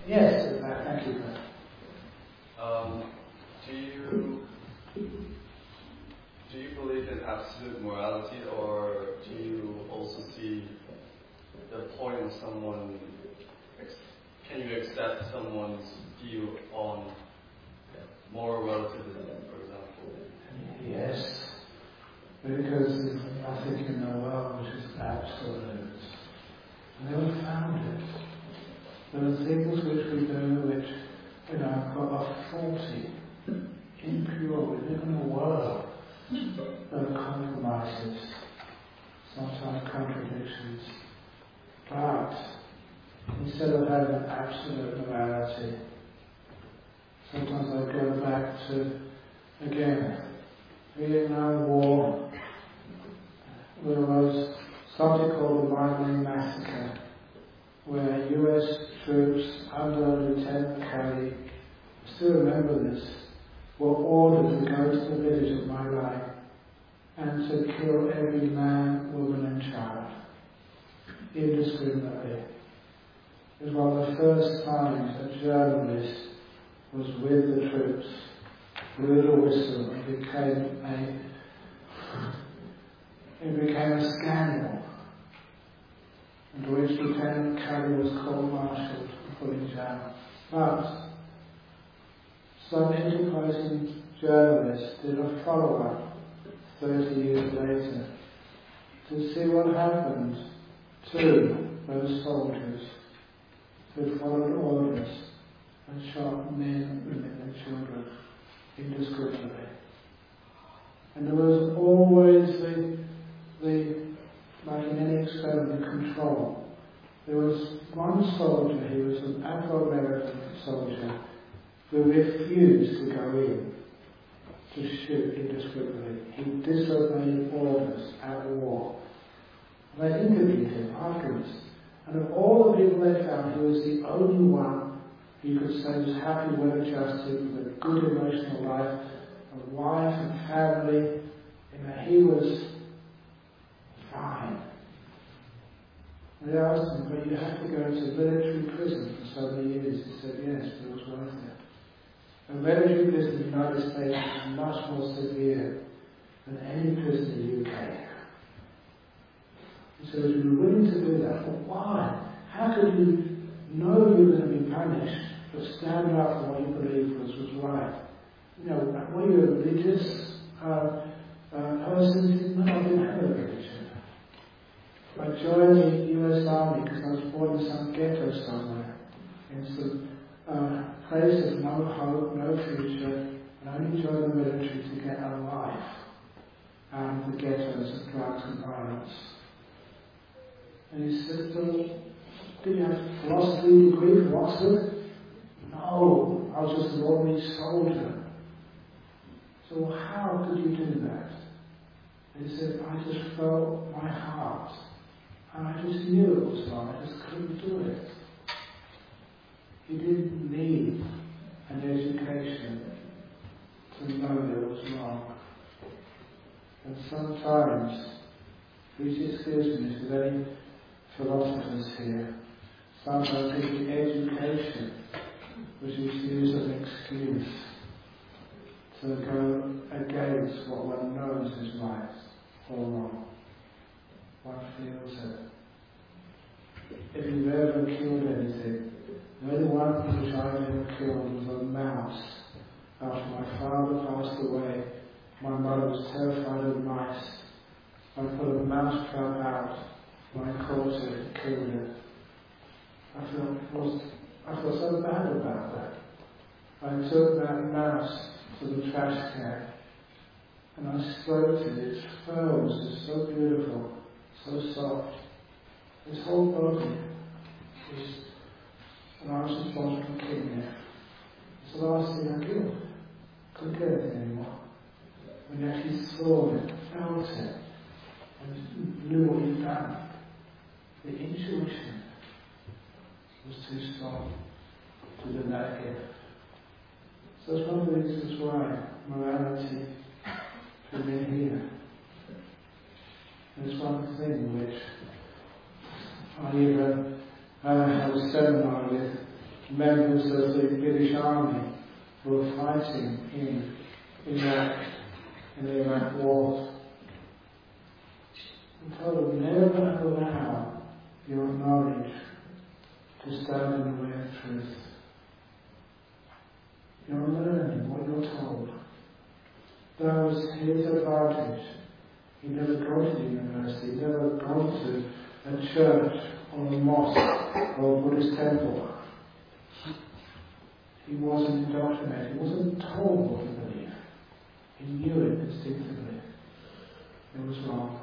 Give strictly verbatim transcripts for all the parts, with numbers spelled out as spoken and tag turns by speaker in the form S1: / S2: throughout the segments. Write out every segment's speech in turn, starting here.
S1: Yes, in fact, thank you.
S2: Um, do you do you believe in absolute morality, or do you also see the point in someone? Can you accept someone's view on moral relativism, for example?
S1: Yes, because there's nothing in the world which is absolute. I never found it. There are things which we do which, you know, are faulty, impure. We live in a world. There are compromises, sometimes contradictions. But instead of having an absolute morality, sometimes I go back to, again, Vietnam War. There was something called the Mining Massacre, where U S troops under Lieutenant Kelly, I still remember this, were ordered to go to the village of My Lai and to kill every man, woman and child, indiscriminately. It was one of the first times a journalist was with the troops, blew the whistle, and became a it became a scandal, into which Lieutenant Kelly was court-martialed and put in jail. But some enterprising journalists did a follow-up thirty years later to see what happened to those soldiers who followed orders and shot men, women and children indiscriminately. And there was always the, the like in any experiment, control. There was one soldier, he was an Afro-American soldier, who refused to go in to shoot indiscriminately. He disobeyed orders at war. And they interviewed him afterwards. And of all the people they found, he was the only one you could say was happy, well adjusted, with a good emotional life, a wife and family. You know, he was fine. And they asked him, but you have to go to military prison for so many years. He said, yes, but it was worth it. A military prison in the United States is much more severe than any prison in the U K. He said, if you were willing to do that, but why? How could you know you were going to be punished, but stand up for what you believed was, was right? You know, were you a religious uh, uh, person? No, I didn't have a religion. I joined the U S Army because I was born in some ghetto somewhere, in some uh, place of no hope, no future, and I only joined the military to get a life out of the ghettos of drugs and violence. And he said, well, did you have a philosophy degree from Oxford? No, I was just an ordinary soldier. So how could you do that? And he said, I just felt my heart. And I just knew it was wrong, I just couldn't do it. He didn't need an education to know it was wrong. And sometimes, please excuse me if there's any philosophers here, sometimes I think education which is used as an excuse to go against what one knows is right or wrong. One feels it. If you've ever killed anything, the only one which I've ever killed was a mouse. After my father passed away, my mother was terrified of mice. I put a mouse trap out. When I caught it and killed it, I felt, was, I felt so bad about that. I took that mouse to the trash can and I stroked it. Its fur was just so beautiful, so soft. Its whole body was, and I was responsible for killing it. It's the last thing I killed. Couldn't get it anymore. When you actually saw it, felt it, and knew what you'd done. The intuition was too strong to do that gift. So it's one of the reasons why morality should be here. And it's one thing which I even uh, had a seminar with members of the British Army who were fighting in Iraq, in the Iraq wars. And told them, never allow your knowledge to stand in the way of truth. You're learning what you're told. That was his advantage. He never gone to university, he never gone to a church or a mosque or a Buddhist temple. He wasn't indoctrinated, he wasn't told what to believe. He knew it instinctively. It was wrong.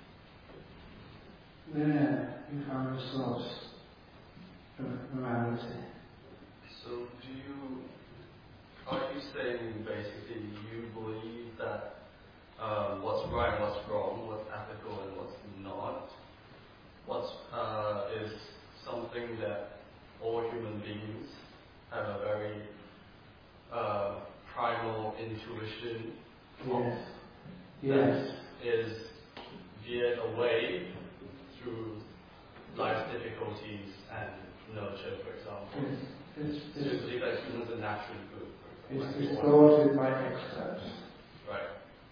S1: There he found the source of morality.
S2: So do you, are you saying basically you believe that um, what's right and what's wrong, what's ethical and what's not, what's uh, is something that all human beings have a very uh, primal intuition of,
S1: Yes. Yes.
S2: is veered away through life's difficulties and nurture, for example.
S1: It's, it's,
S2: So you
S1: it's,
S2: believe that humans are naturally good, for
S1: it's
S2: example.
S1: distorted by experts.
S2: Right.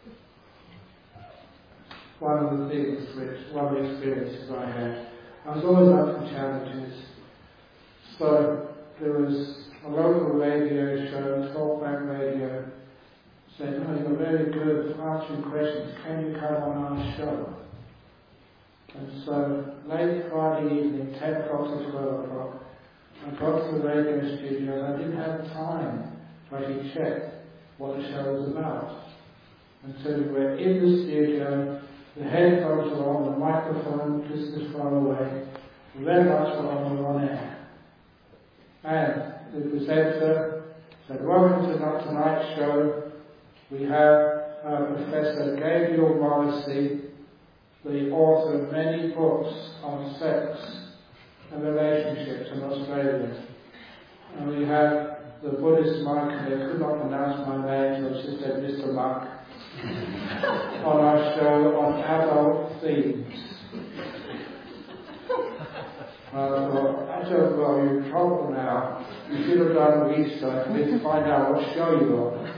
S1: One of the things which, one of the experiences I had, I was always up for challenges. So there was a local radio show, talkback radio, said, "Oh, you're very good at answering questions. Can you come on our show?" And so late Friday evening, ten o'clock to twelve o'clock, I got to the radio studio and I didn't have time to actually check what the show was about. And so we were in the studio, the headphones were on, the microphone just as far away, the red lights were on, we were on air. And the presenter said, "Welcome to tonight's show. We have uh, Professor Gabriel Morrissey, the author of many books on sex and relationships in Australia. And we have the Buddhist monk, and they could not pronounce my name, so she said Mister Monk, on our show on adult themes." And I thought, I don't know, you're in trouble now. You should have done research to find out what show you're on.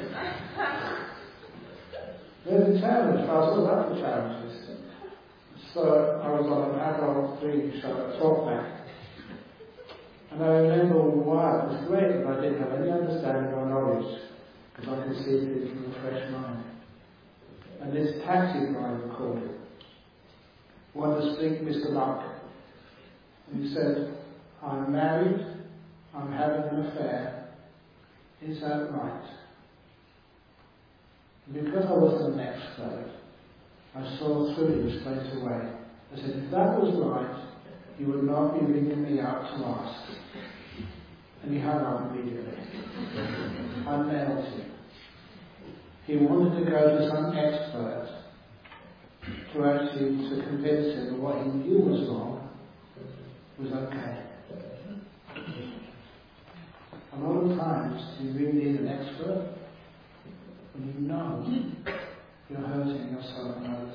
S1: There's a challenge. I was all about the challenges. So I was on an adult theme show at Talkback. And I remember why it was great that I didn't have any understanding or knowledge, because I could see things from a fresh mind. And this taxi driver called it. Wanted to speak to Mister Monk. And he said, "I'm married, I'm having an affair. Is that right?" And because I wasn't an expert, I saw through him straight away. I said, if that was right, he would not be ringing me out to ask. And he hung up immediately. I nailed him. He wanted to go to some expert to actually to convince him that what he knew was wrong was okay. A lot of times you really need an expert when you know you're hurting yourself and others.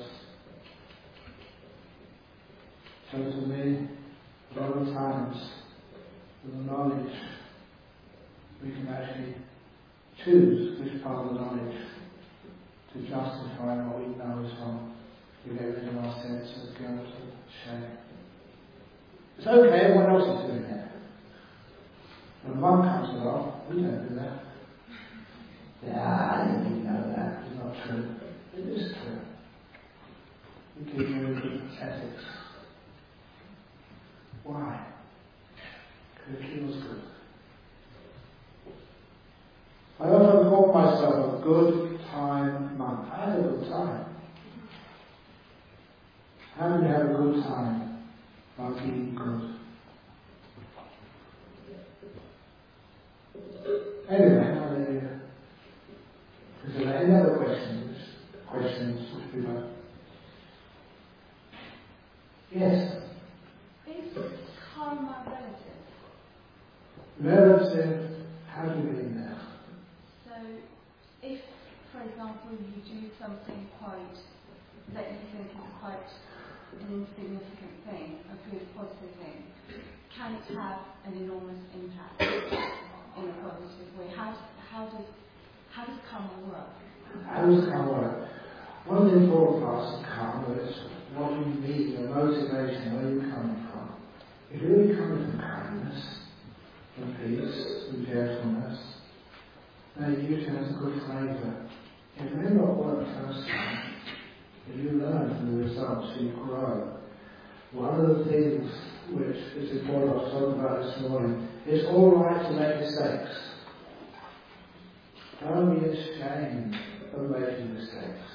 S1: So to me, a lot of times with the knowledge we can actually choose which part of the knowledge to justify what we know is wrong. We get rid of our sense of guilt and shame. It's okay, everyone else is doing it. When a monk comes along, we don't do that. Yeah, I didn't really know that. It's not true. It is true. We keep moving ethics. Why? Because it feels good. I often call myself a good time monk. I had a good time. How do you have a good time? By being good. Anyway, now there. Is there any other questions? Questions which we might? Yes.
S3: Is karma relative?
S1: Relative. How do you mean that?
S3: So, if, for example, you do something quite that you think is quite an insignificant thing, a good positive thing, can can it have an enormous impact in a positive way? How, how does how does karma work?
S1: How does karma work? One of the important parts of karma is what you need, your motivation, where you come from. If you're really coming from kindness, from peace, from gentleness, then it usually has a good flavour. If it may not work first time, if you learn from the results, you grow. One of the things which is important, I was talking about this morning, it's all right to make mistakes. Don't be ashamed of making mistakes.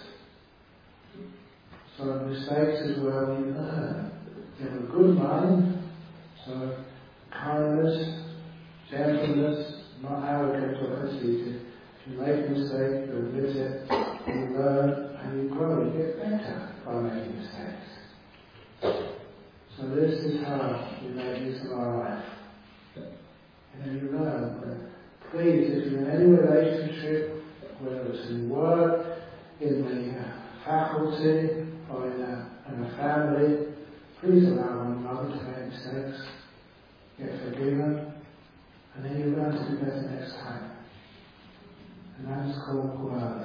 S1: So mistakes is where we learn. You have a good mind, so kindness, gentleness, not arrogant or conceited. If you make a mistake, you admit it, you learn, and you grow. You get better by making mistakes. So this is how we make use of our life. And then you learn that, please, if you're in any relationship, whether it's in work, in the uh, faculty, or in a, in a family, please allow one another to make mistakes, get forgiven, and then you learn to do better next time. And that is called growth.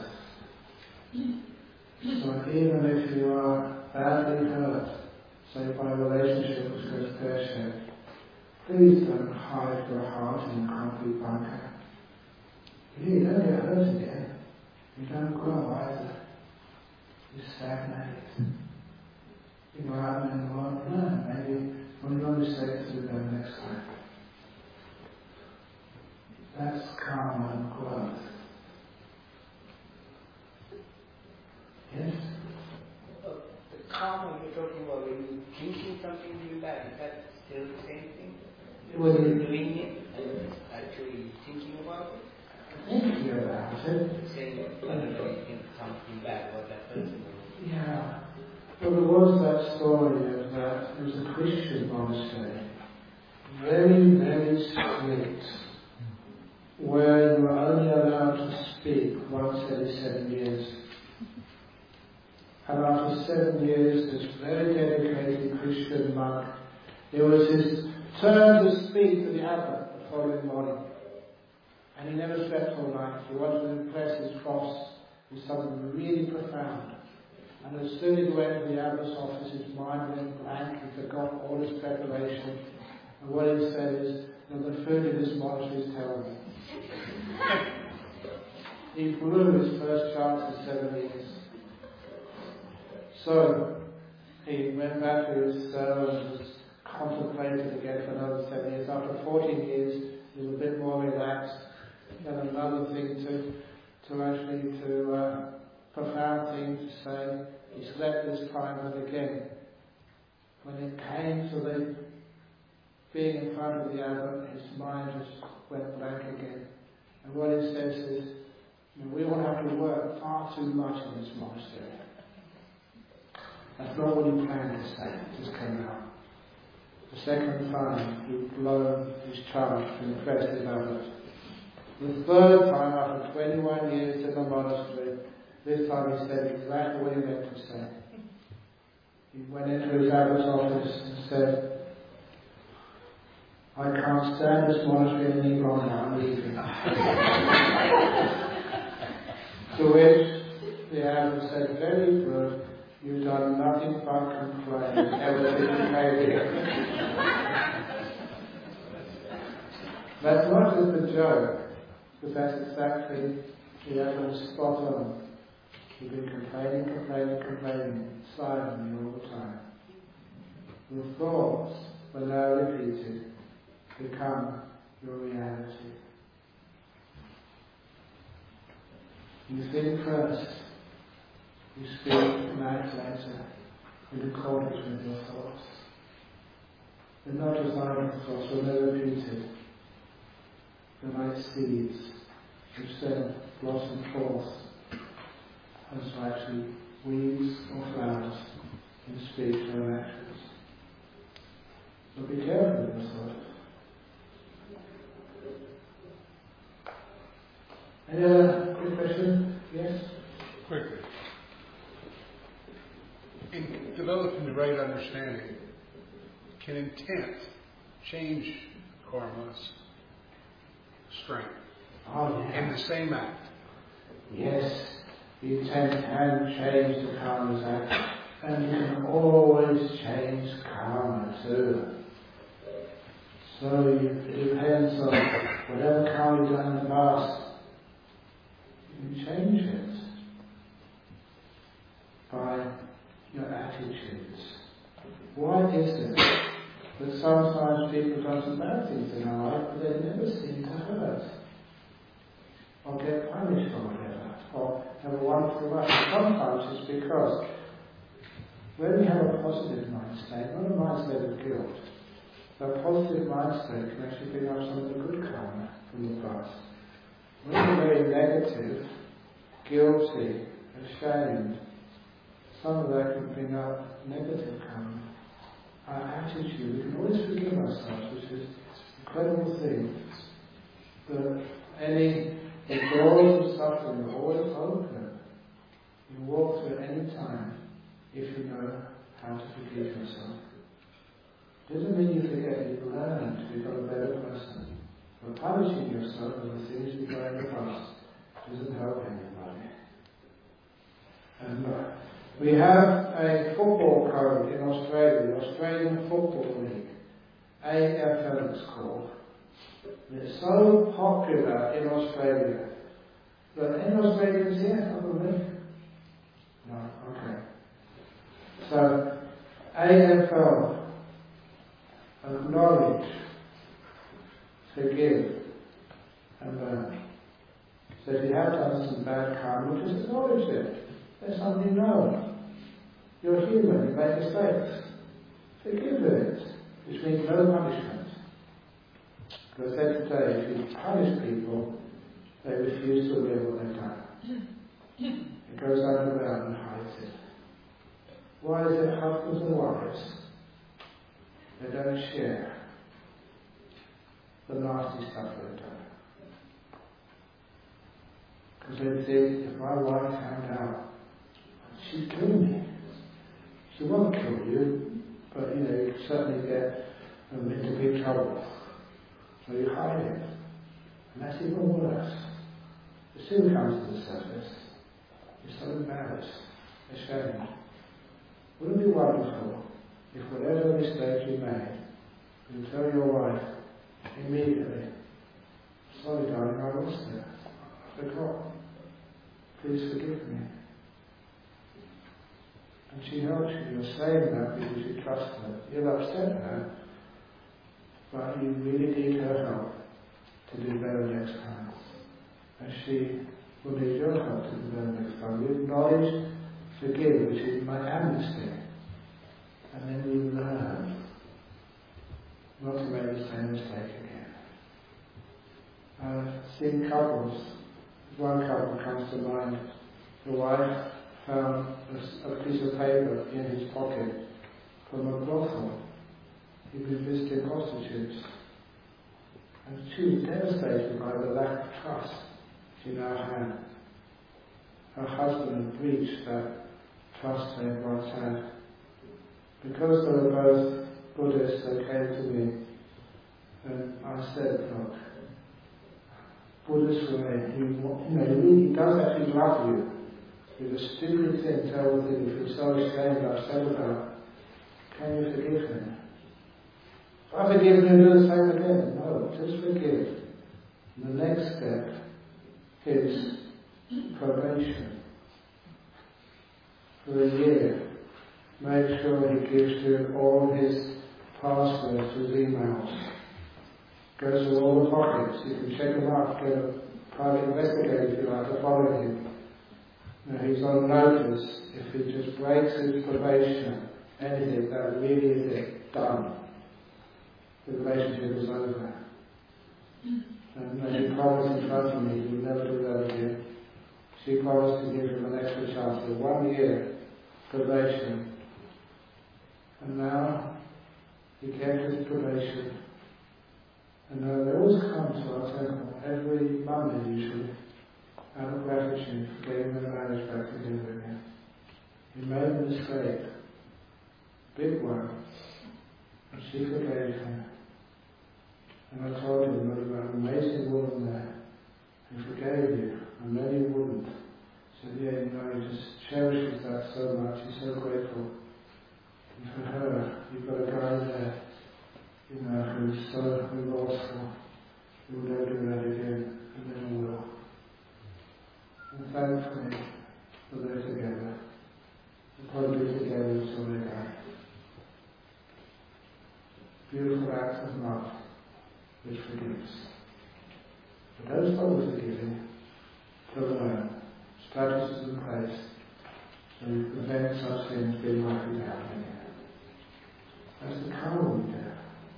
S1: So even if you are badly hurt, say by a relationship which goes pear-shaped, please don't hide your heart in a concrete bunker. You don't get hurt again. You don't grow either. You stagnate. You go out and you won't learn. Maybe one of your mistakes will be done next time. That's karma and growth. Yes?
S4: Uh, the karma you're talking about, when you're thinking something really bad, is that still the same thing?
S1: Well,
S4: you're doing it and actually thinking about it?
S1: Thinking about it.
S4: Saying, I don't know, you think something bad about that person.
S1: Yeah. Well, there was that story of that. It was a Christian monastery. Very, very strict. Where you were only allowed to speak once every seven years. And after seven years, this very dedicated Christian monk, it was his turn to speak to the abbot the following morning. And he never slept all night. He wanted to impress his cross with something really profound. And as soon as he went to the abbot's office, his mind went blank, he forgot all his preparation. And what he said is, that the food in this monastery is terrible. He blew his first chance in seven years. So, he went back to his cell and was contemplated again for another seven years. After fourteen years, he was a bit more relaxed. He had another thing to, to actually, to, uh, profound thing to say. He slept this time, but again, when it came to the being in front of the abbot, his mind just went blank again. And what he says is, you know, we all have to work far too much in this monastery. That's not what he planned to say, it just came out. The second time, he'd blown his charge to impress his abbot. The third time, after twenty-one years in the monastery, this time he said exactly what he meant to say. He went into his abbot's office and said, I can't stand this monastery any longer, I'm leaving. To which the abbot said, very good, you've done nothing but complain ever since you came here. That's not just a joke, but that's exactly the abbot was spot on. You've been complaining, complaining, complaining, silently all the time. Your thoughts, when they are repeated, become your reality. You think first, you speak and act later in accordance with your thoughts. They're not just idle thoughts, when they're repeated, they're like seeds which then blossom forth as actually weeds or flowers in speech or actions. So be careful with your thoughts. Any other quick question? Yes?
S5: Quickly. In developing the right understanding, can intent change karma's strength
S1: Oh, yeah.
S5: in the same act.
S1: Yes, you can, can change the karma's act, and you can always change karma too. So you, it depends on whatever karma you've done in the past, you can change it by your attitudes. Why is it that sometimes people do some bad things in their life, but they never seem to hurt, or get punished or whatever, or have a wonderful life? Sometimes it's because when we have a positive mind state, not a mind state of guilt, a positive mind state can actually bring up some of the good karma from the past. When we're very negative, guilty, ashamed, some of that can bring up negative karma. Our attitude, we can always forgive ourselves, which is an incredible thing. But any the doors of suffering are always open. You walk through at any time if you know how to forgive yourself. Doesn't mean you forget you've learned to become a better person. But punishing yourself for the things you've done in the past doesn't help anybody. And uh, we have a football code in Australia, the Australian Football League, A F L it's called. It's so popular in Australia. But any Australians here, probably? No, okay. So, A F L, acknowledge, forgive, and learn. So if you have done some bad karma, just acknowledge it. Let somebody know. You're human, you make mistakes. Forgive it, which means no punishment. Because I said today, if you punish people, they refuse to live what they've done. It goes underground and hides it. Why is it husbands and wives? They don't share the nasty stuff they've done. Because they think, if my wife found out, she'd kill me. She won't kill you, but you know, you can certainly get um, into big trouble. So you hide it. And that's even worse. It soon comes to the surface. You're so embarrassed, ashamed. Wouldn't it be wonderful if whatever mistake you made, you tell your wife immediately, sorry darling, I lost it. I forgot. Please forgive me. And she helps you. You're saying that because you trust her. You'll upset her, but you really need her help to do better next time. And she will need your help to do better next time. You acknowledge, forgive, which is my amnesty. And then you learn not to make the same mistake again. I've seen couples, one couple comes to mind, the wife found a, a piece of paper in his pocket from a brothel. He'd been visiting prostitutes. And she was devastated by the lack of trust she now had. Her husband had breached that trust they had once had. Because they were both Buddhists, they came to me and I said, look, Buddhist way, he, you know, he does actually love you. It's a stupid thing, terrible thing, if you're so ashamed, upset about, can you forgive him? If I forgive him, do the same again. No, just forgive. And the next step is probation. For a year, make sure he gives you all his passwords to his emails. Goes through all the pockets. You can check him out, get a private investigator if you like to follow him. Now, he's on notice. If he just breaks his probation, anything, that really is it, done. The relationship is over. And then he promised in front of me he would never do that again. She promised to give him an extra chance for one year probation. And now he kept his probation. And now they always come to our temple every Monday usually, out of gratitude for getting their marriage back together again. He made a mistake, big one, and she forgave him. And I told him that you were an amazing woman there who forgave you, and many wouldn't. He said, yeah, you know, he just cherishes that so much, he's so grateful. And for her, you've got a guy there, you know, who's so remorseful, who will never do that again, and never will. And thankfully, that they're together. They'll probably be together until they die. Beautiful act of love which forgives. But don't stop with forgiving. To learn strategies in place so you prevent such things being likely to happen again. That's the karma we do.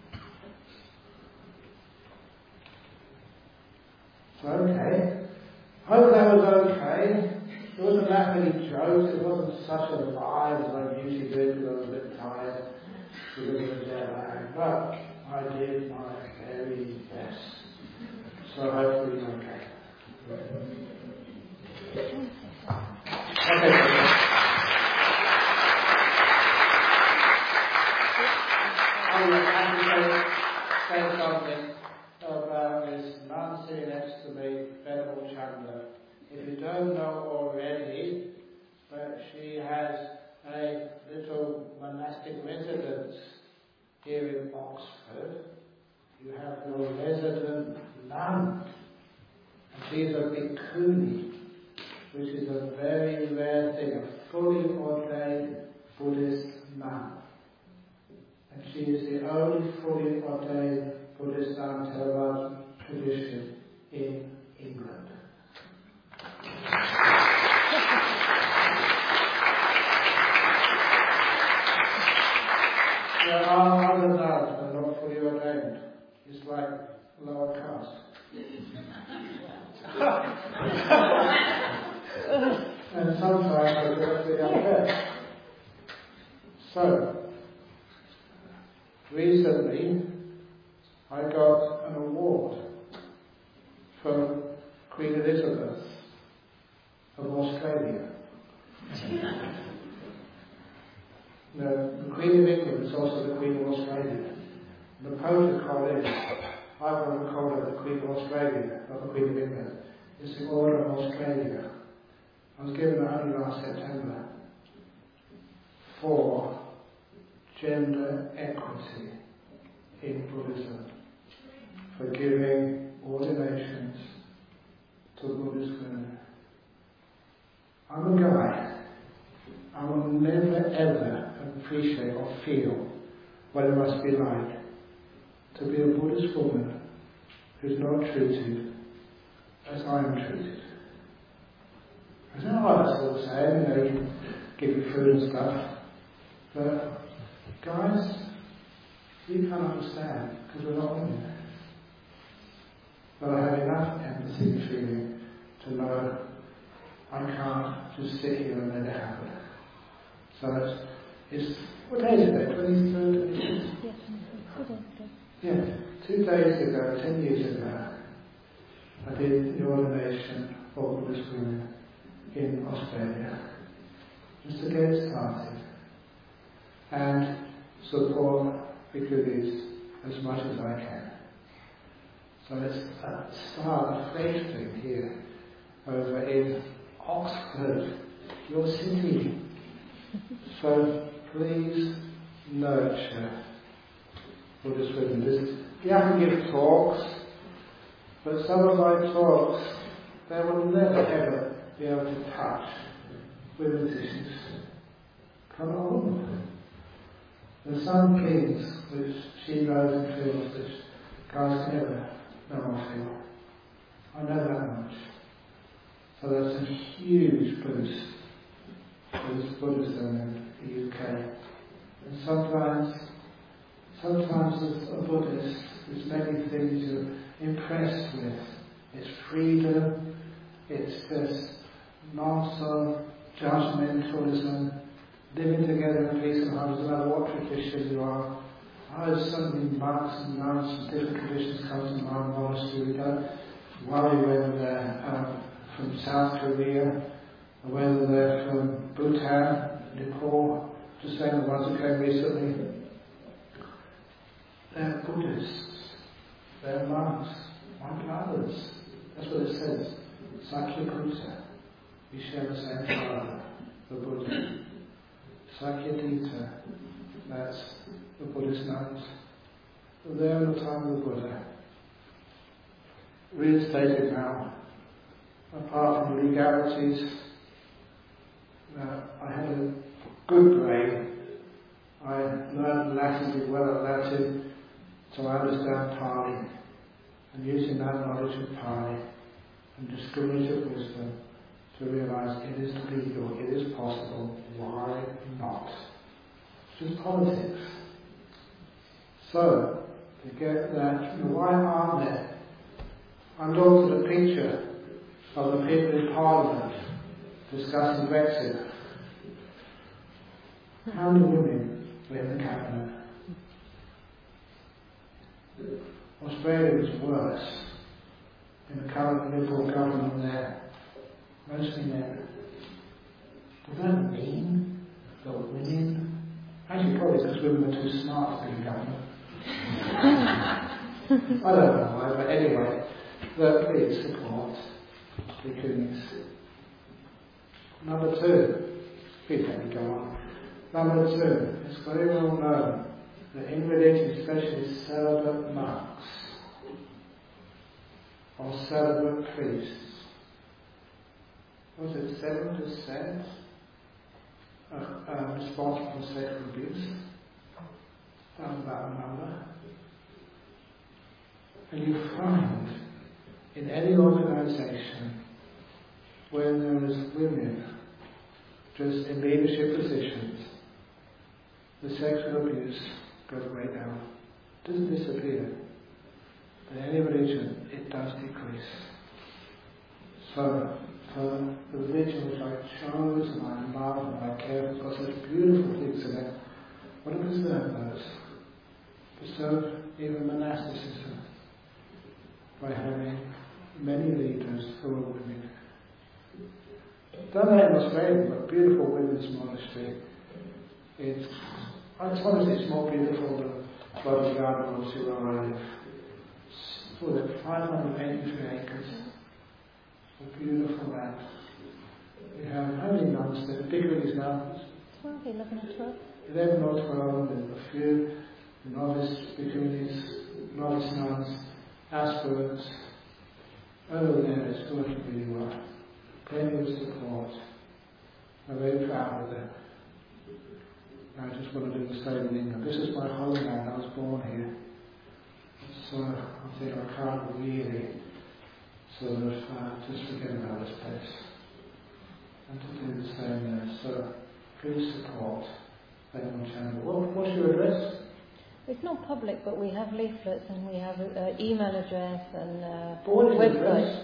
S1: So okay. Hope that was okay. It wasn't that many jokes. It wasn't such a lie as I usually do because I was a bit tired because of the jet lag. But I did my very best. So hopefully it's okay. Okay. I would have to say, say something about this nun sitting next to me, Venerable Chanda. If you don't know already, but she has a little monastic residence here in Oxford. You have your resident nun, and she is a bhikkhuni, which is a very rare thing, a fully ordained Buddhist nun. And she is the only fully ordained Buddhist nun Theravada tradition in England. There are other nuns that are not fully ordained. It's like lower caste. And sometimes I go to the other. So, recently I got an award from Queen Elizabeth of Australia. No, the Queen of England is also the Queen of Australia. The protocol is, I've never called her the Queen of Australia, not the Queen of England. It's the Order of Australia. I was given it only last September for gender equity in Buddhism, for giving ordinations to Buddhist women. I'm a guy. I will never ever appreciate or feel what it must be like to be a Buddhist woman who's not treated as I am treated. I don't know what that's all saying, you know, you can give you food and stuff, but guys, you can't understand because we're not women. But I have enough empathy and feeling to know I can't just sit here and let it happen. So it's, it's what day is it? twenty-third? Yeah, two days ago, ten years ago, I did the ordination for Buddhist women in Australia, just to get it started and support bhikkhunis as much as I can. So it's a start, a fresh thing here over in Oxford, your city. So please nurture Buddhist women. This, you have to give talks, but some of my talks, they will never ever be able to touch women's issues. Come on. There's some things which she knows and feels which guys never know or feel. I know that much. So that's a huge boost for this Buddhism in the U K. And sometimes, sometimes as a Buddhist, there's many things you're impressed with. It's freedom, it's this not so judgmentalism, living together in peace and harmony, no matter what tradition you are. I have so many monks and nuns from different traditions come to my monastery. We don't worry whether they're um, from South Korea, or whether they're from Bhutan, Nepal, just saying the ones who came recently. They're Buddhists. they're monks, like others. That's what it says. Sakyaputta, we share the same father, the Buddha. Sakyadita, that's the Buddhist nuns. There in the time of the Buddha. Reinstated now. Apart from legalities, uh, I had a good brain. I learned Latin, did well at Latin, so I understand Pali. And using that knowledge of Pali and discriminative wisdom to realize it is legal, it is possible, why not? It's just politics. So, to get that, you know, why aren't there? I looked at a picture of the people in Parliament discussing Brexit. How many women were in the cabinet? Australia was worse. In the current Liberal government there, mostly men. Does that mean that women, actually probably because women are too smart to be in government. I don't know why, but anyway, that please support the Kunis. Number two, please let me go on. Number two, it's very well known that in religion, especially celibate monks or celibate priests, was it seven percent uh, uh, responsible for sexual abuse? Sounds about a number. And you find in any organisation when there is women just in leadership positions, the sexual abuse goes way down. It doesn't disappear. In any religion, it does decrease. So, for the religion which I chose and I love and I care for, got such beautiful things in it, I want to preserve those. Preserve even monasticism by having many leaders who are women. Done that in Australia, but beautiful women's monastery. It's, I suppose it's more beautiful than Bodhigharda or Sirara. It's what it, five hundred eighty-three acres. A beautiful land. We have how many nuns there? Bigger than these mountains.
S6: twelve, eleven or twelve.
S1: eleven or twelve, and a few novice bikinis, novice nuns, aspirants. Over there it's working really well. Plenty of support. I'm very proud of them. I just want to do the same in England. This is my homeland. I was born here. So I think I can't really sort of uh, just forget about this place. And to do the same there. So please support Bengal Channel. What, what's your address?
S6: It's not public, but we have leaflets and we have an uh, email address and uh,
S1: What is
S6: website.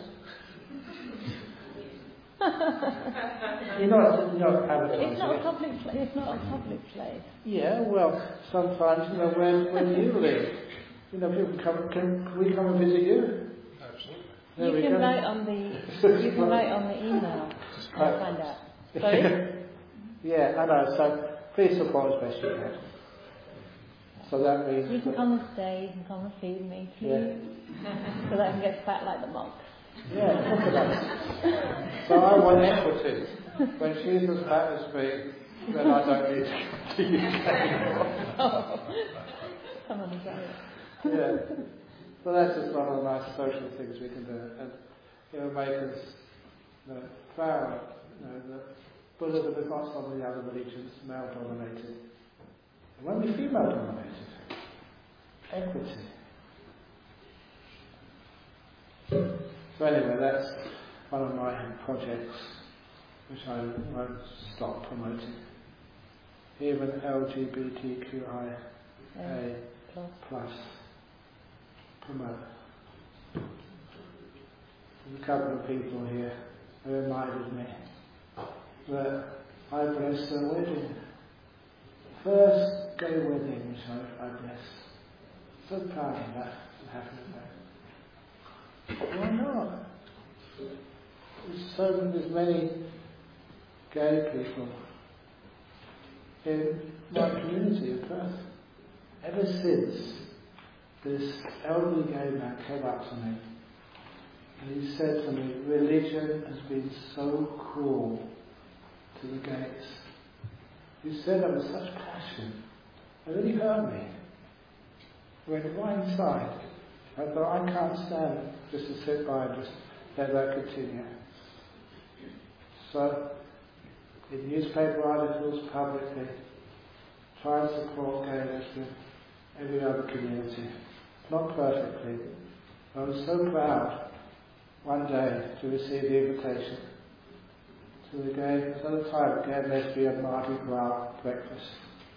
S1: You're not, you're not advertising.
S6: It's not a public place. It's not a public place.
S1: Yeah, well, sometimes, you know, when, when you live, you know, people come, can, can we come and visit you?
S5: Absolutely.
S1: There
S6: you
S1: we
S6: can
S1: go.
S6: write on the you can write on the email and
S1: Right.
S6: find out. Sorry?
S1: Yeah, I know, so please support as best you can. So that means...
S6: You can come and stay, you can come and feed me, please.
S1: Yeah.
S6: So that I can get fat like the monks.
S1: Yeah, talk about it. So I want equity. When she's as fat as me, then I don't need to come to you anymore.
S6: Oh. Come on, sorry.
S1: Yeah. So that's just one of the nice social things we can do. And it will make us you know, proud you know, that Buddhism is not some of the other religions male dominated. It won't be female dominated. Equity. So anyway, that's one of my projects which I won't stop promoting. Even L G B T Q I A
S6: Plus.
S1: plus promote. There's a couple of people here who reminded me that I blessed their wedding. First gay wedding which I, I blessed. So proud of that and happy with that. Why not? There's so there's many gay people in my community of Perth. Ever since this elderly gay man came up to me and he said to me, religion has been so cruel to the gays. He said that with such passion. It really hurt me. I went right inside. I thought, I can't stand just to sit by and just let that continue. So, in newspaper articles, publicly, try to support gay, lesbian, every other community. Not perfectly. I was so proud one day to receive the invitation to the gay, at the time, gay, lesbian, Mardi Gras breakfast.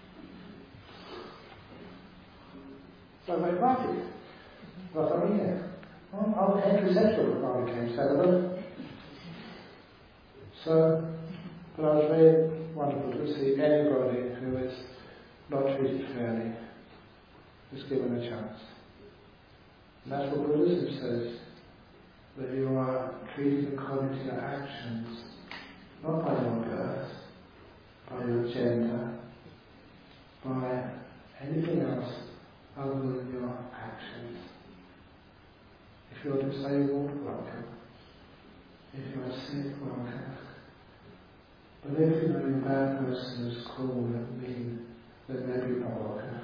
S1: So I invited. I thought, oh yeah, well, I was heterosexual when I became celibate. So, but I was very wonderful to see anybody who is not treated fairly is given a chance. And that's what Buddhism says, that you are treated according to your actions, not by your birth, by your gender, by anything else other than your actions. If you're disabled, welcome. If you're sick, welcome. But if you know you're a bad person who's cruel and mean, then maybe not welcome.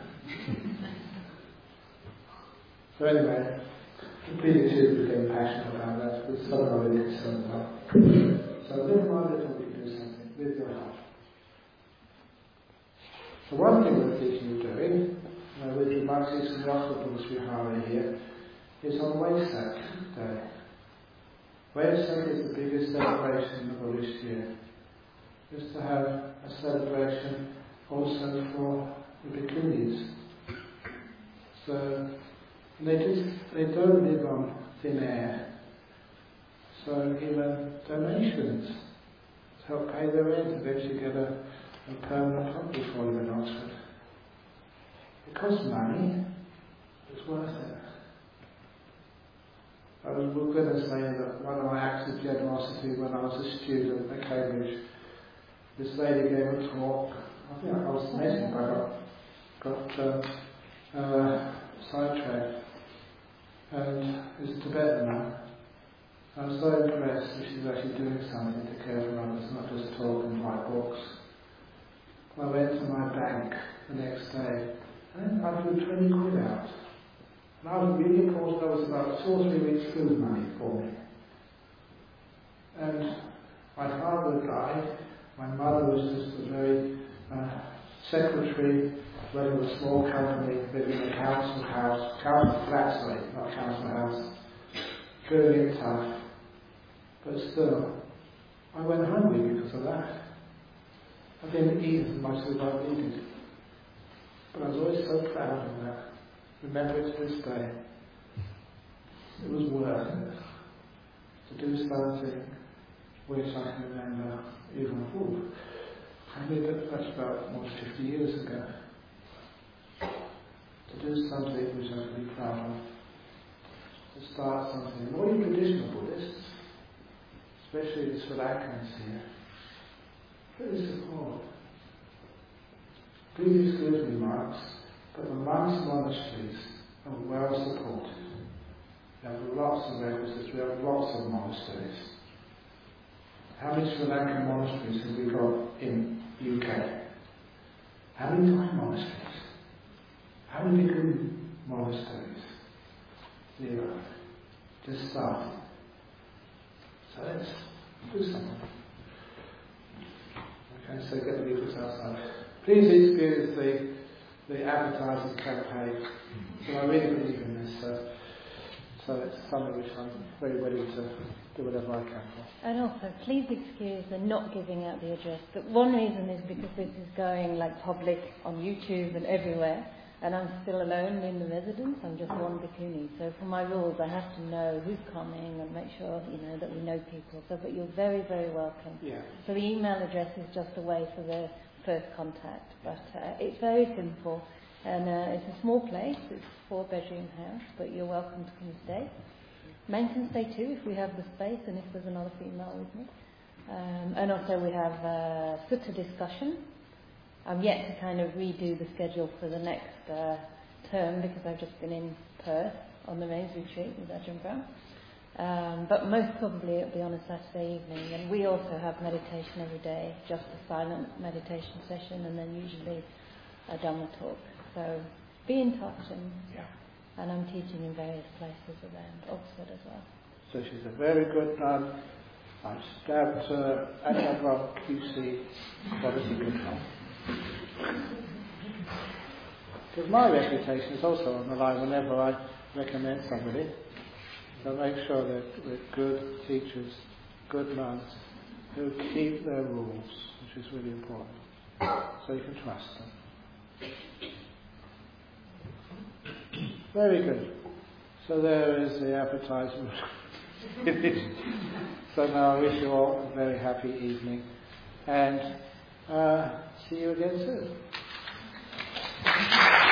S1: So anyway, the P two became passionate about that, with something I'm really concerned about. So little by little we can do something with your heart. So one thing we're thinking of doing, you know, with the Marxist and the Octopus Vihara here, is on Wesak Day. Wesak is the biggest celebration in the Buddhist year. Is to have a celebration also for the bikinis. So they just they don't live on thin air. So even donations to help pay their rent, eventually get a, a permanent property for them in Oxford. It costs money, it's worth it. I was going to say that one of my acts of generosity when I was a student at Cambridge, this lady gave a talk. I think I was amazing, but I got, got uh, uh, sidetracked. And it's a Tibetan now. I was so impressed that she's actually doing something to care for others, not just talk and write books. I went to my bank the next day and I drew twenty quid out. And I was really important, that was about two or three weeks food money for me. And my father died. My mother was just a very uh, secretary running a small company, living in a council house, council flat, sorry, not council house, doing it tough. But still, I went hungry because of that. I didn't eat as much as I needed. But I was always so proud of that. Remember it to this day. It was worth it to do something which I can remember even more. I mean, that's about almost fifty years ago. To do something which I can be proud of. To start something. And all you traditional Buddhists, especially the Sri Lankans here, really support. Please excuse me, monks, but the monks' monasteries are well supported. We have lots of requisites, we have lots of monasteries. How many Sri Lankan monasteries have we got in U K? How many Thai monasteries? How many good monasteries? Zero. Just starting. So let's do something. Okay, so get the leaflets outside. Please excuse the the advertising campaign. So I really believe in this. So, so it's something which I'm very willing to do whatever I can for.
S6: And also, please excuse the not giving out the address. But one reason is because this is going like public on YouTube and everywhere, and I'm still alone in the residence. I'm just one bikini. So for my rules, I have to know who's coming and make sure you know that we know people. So, but you're very, very welcome.
S1: Yeah.
S6: So the email address is just a way for the first contact, but uh, it's very simple. And uh, it's a small place. It's a four-bedroom house, but you're welcome to come and stay. Men can stay too if we have the space and if there's another female with me. Um, and also we have uh, sutta discussion. I'm yet to kind of redo the schedule for the next uh, term because I've just been in Perth on the Rains Retreat with Ajahn Brahm. Um, but most probably it'll be on a Saturday evening, and we also have meditation every day, just a silent meditation session, and then usually a Dhamma talk. So be in touch, and
S1: Yeah.
S6: and I'm teaching in various places around Oxford as well.
S1: So she's a very good nun. I've stabbed uh, Ajahn Brahm Q C, obviously good nun. Because my reputation is also on the line whenever I recommend somebody. So make sure that we're good teachers, good nuns, who keep their rules, which is really important. So you can trust them. Very good. So there is the advertisement. So now I wish you all a very happy evening, and uh, see you again soon.